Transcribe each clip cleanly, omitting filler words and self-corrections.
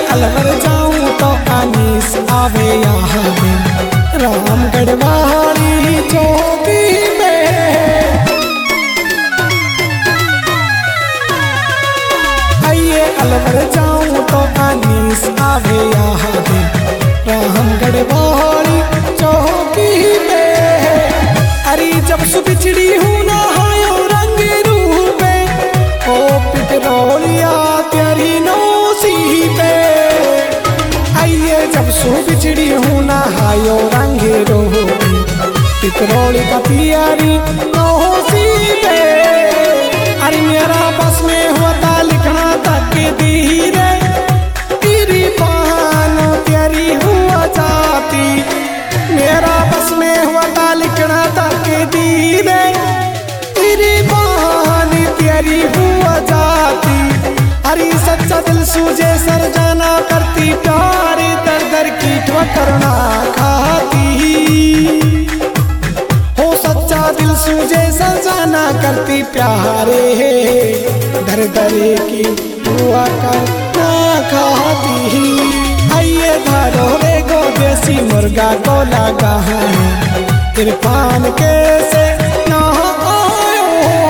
अलवर जाऊं तो अनीस आवे यहाँ में रामगढ़ वाली चौकी में। आइए अलवर जाऊं तो अनीस आवे यहाँ में रामगढ़ वाली चौकी में। अरे जब सु बिछड़ी हूँ ना हायो रंग रूपे ओ पिपरोलिया तेरी नौसी पे। आइए जब सु बिछड़ी हूँ ना हायो रंग रूपे पिपरोली का प्यारी नौसी पे। अरे मेरा बस में हुआ था लिखना तक धीरे तेरी बहानो तेरी हुआ जाती। मेरा बस में हुआ था लिखना तक धीरे तेरी बहानी तेरी हुआ जाती। अरे सच्चा दिल सूझे सर जाना करती प्यार दर दर की ठोकरना खाती। हो सच्चा दिल सूझे सर जाना करती प्यारे दर दर की हुआ करना खाती। आइए धारो रे गो देसी मुर्गा को लगा है इरफान कैसे ना आयो।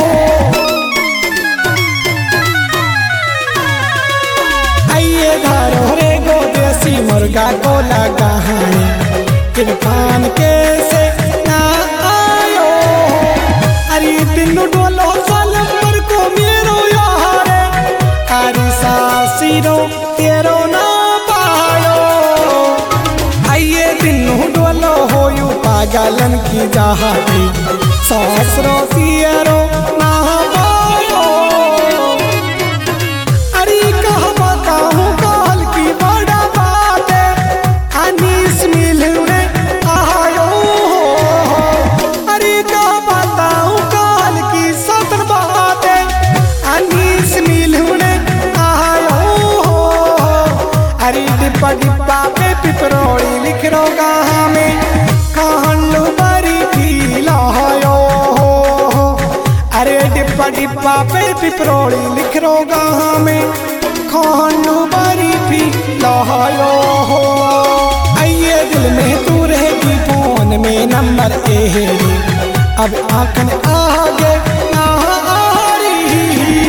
आइए धारो रे गो देसी मुर्गा को लगा है इरफान कैसे ना आयो। अरे तीनों डोलो सालम पर को मेरो यार अरे सासीरो तेरो ना पायो। आइए तीनों डोलो होयू पागलन की जहाती सासरो तेरो ना पायो। अरे कहा बताऊं काल की बड़ा बात है अनीस मिलने आयो। अरे कहा बताऊं काल की सतर बात है अनीस मिलने आयो। अरे डिब्बा डिब्बा पे पिपरोली लिख रोगा हमें खांडू बरी भी लायो। अरे डिब्बा डिब्बा पे पिपरोली लिख रोगा हमें खांडू बरी भी लायो। आइए दिल में तू रहेगी फोन में नंबर ए अब आंखन आगे ना आ रही।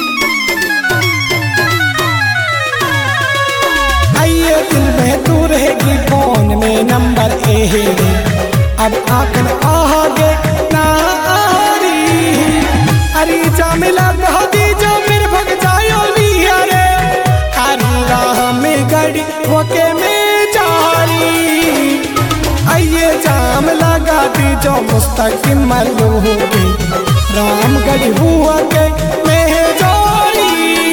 आइए दिल में तू रहेगी फोन में नंबर ए अब आंखन आगे ना आ रही। अरे जा मिला दी जो मेरे भग जायो लिया रे अरे राह में गड़ी होके में जारी। आइए जाम लगा दी जो मुस्तकिम मलू होके रामगढ़ हुआ के में जारी।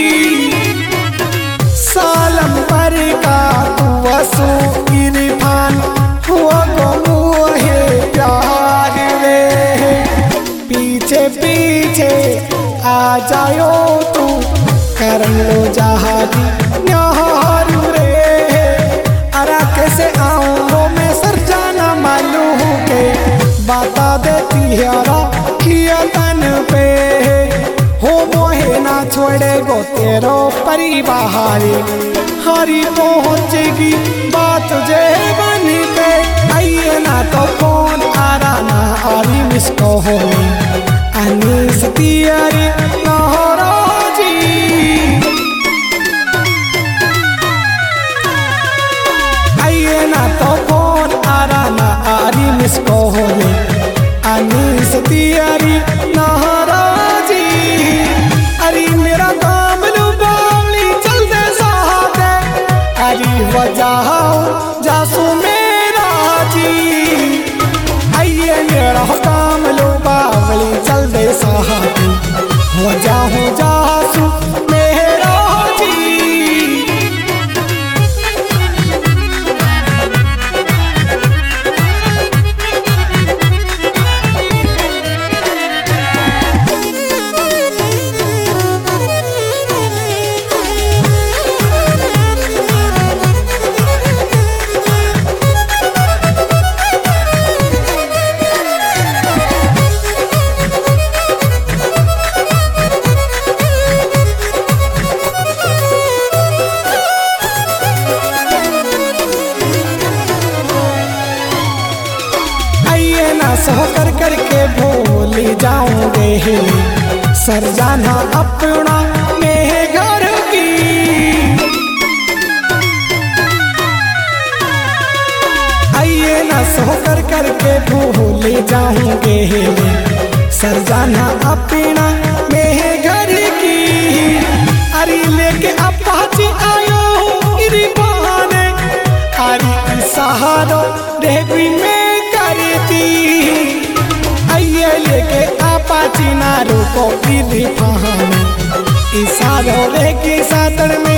सालम पर का तू वसु इरफान हुआ को मुहे प्यार रे। पीछे पीछे आ जायो तू कर लो जहादी न्यारू रे। अरे कैसे आऊं वो मैं सर जाना मालूम के बता देती है किया तन पे। हो मोहे ना छोड़े गो तेरो परिवार हरी पहुंचेगी बात जे बन पे। आइए ना तो फोन आ रहा ना आरी मिस को हो अनीस तियारी नहराजी। आइए ना तो फोन आ रहा ना आरी मिस को हो अनीस तियारी नहराजी। अरे मेरा काम लो बावली चल दे साथ अरे वजह जासू मेरा जी। आइए मेरा काम लो बावली चल दे साथ जाऊंगे सर जाना अपना मेरे घर की। आइए ना सोकर करके भूल जाऊंगे सर जाना अपना मेरे घर की। अरे लेके अपाची आयो इरी बहाने अरे सहारो रेवी में करती। आइए लेके अपाची ना रुको इरी बहाने इशारो रेगी सातड़ में